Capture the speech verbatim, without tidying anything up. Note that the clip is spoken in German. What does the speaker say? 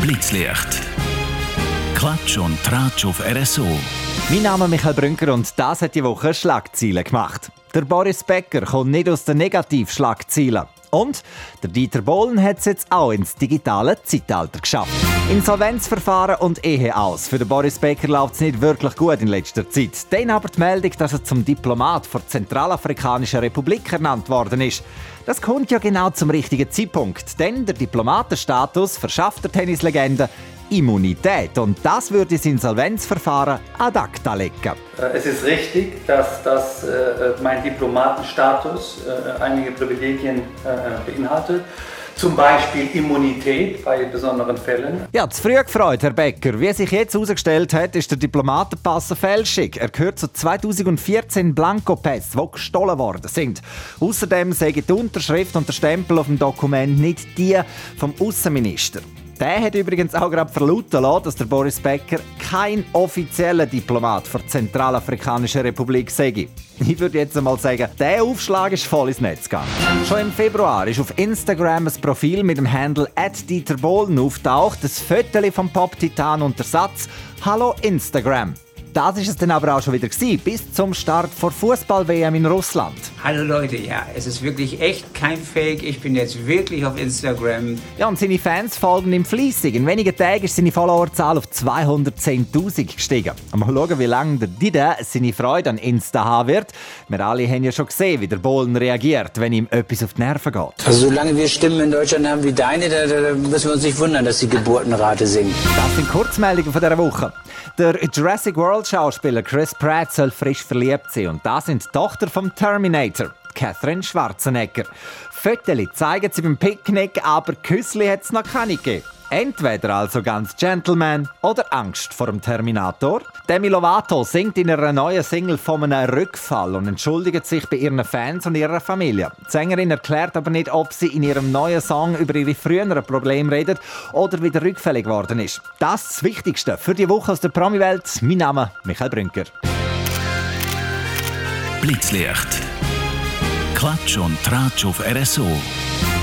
Blitzlicht. Klatsch und Tratsch auf R S O. Mein Name ist Michael Brünker und das hat die Woche Schlagzeilen gemacht. Der Boris Becker kommt nicht aus den Negativschlagzeilen. Und der Dieter Bohlen hat es jetzt auch ins digitale Zeitalter geschafft. Insolvenzverfahren und Ehe aus. Für den Boris Becker läuft es nicht wirklich gut in letzter Zeit. Dann aber die Meldung, dass er zum Diplomat der Zentralafrikanischen Republik ernannt worden ist. Das kommt ja genau zum richtigen Zeitpunkt, denn der Diplomatenstatus verschafft der Tennislegende Immunität. Und das würde das Insolvenzverfahren ad acta legen. Es ist richtig, dass, dass äh, mein Diplomatenstatus äh, einige Privilegien äh, beinhaltet. Zum Beispiel Immunität bei besonderen Fällen. Ja, zu früh gefreut, Herr Becker. Wie sich jetzt herausgestellt hat, ist der Diplomatenpass eine Fälschung. Er gehört zu zweitausendvierzehn Blankopässen, die gestohlen worden sind. Außerdem sagen die Unterschrift und der Stempel auf dem Dokument nicht die vom Außenminister. Der hat übrigens auch gerade verlauten lassen, dass der Boris Becker kein offizieller Diplomat für die Zentralafrikanische Republik sei. Ich würde jetzt einmal sagen, der Aufschlag ist voll ins Netz gegangen. Schon im Februar ist auf Instagram ein Profil mit dem Handle at Dieter Bohlen auftaucht, das Foto vom Pop-Titan unter Satz «Hallo Instagram». Das ist es dann aber auch schon wieder gewesen, bis zum Start der Fußball-W M in Russland. Hallo Leute, ja, es ist wirklich echt kein Fake. Ich bin jetzt wirklich auf Instagram. Ja, und seine Fans folgen ihm fleissig. In wenigen Tagen ist seine Followerzahl auf zweihundertzehntausend gestiegen. Mal schauen, wie lange der Dida seine Freude an Insta haben wird. Wir alle haben ja schon gesehen, wie der Bohlen reagiert, wenn ihm etwas auf die Nerven geht. Also solange wir Stimmen in Deutschland haben wie deine, da, da müssen wir uns nicht wundern, dass die Geburtenrate sinkt. Das sind Kurzmeldungen von dieser Woche. Der Jurassic World-Schauspieler Chris Pratt soll frisch verliebt sein. Und das sind die Tochter vom Terminator, Catherine Schwarzenegger. Fotos zeigen sie beim Picknick, aber Küssli hat es noch keine gegeben. Entweder also ganz Gentleman oder Angst vor dem Terminator. Demi Lovato singt in ihrer neuen Single von einem Rückfall und entschuldigt sich bei ihren Fans und ihrer Familie. Die Sängerin erklärt aber nicht, ob sie in ihrem neuen Song über ihre früheren Probleme redet oder wieder rückfällig geworden ist. Das ist das Wichtigste für die Woche aus der Promi-Welt. Mein Name ist Michael Brünker. Blitzlicht. Klatsch und Tratsch auf R S O.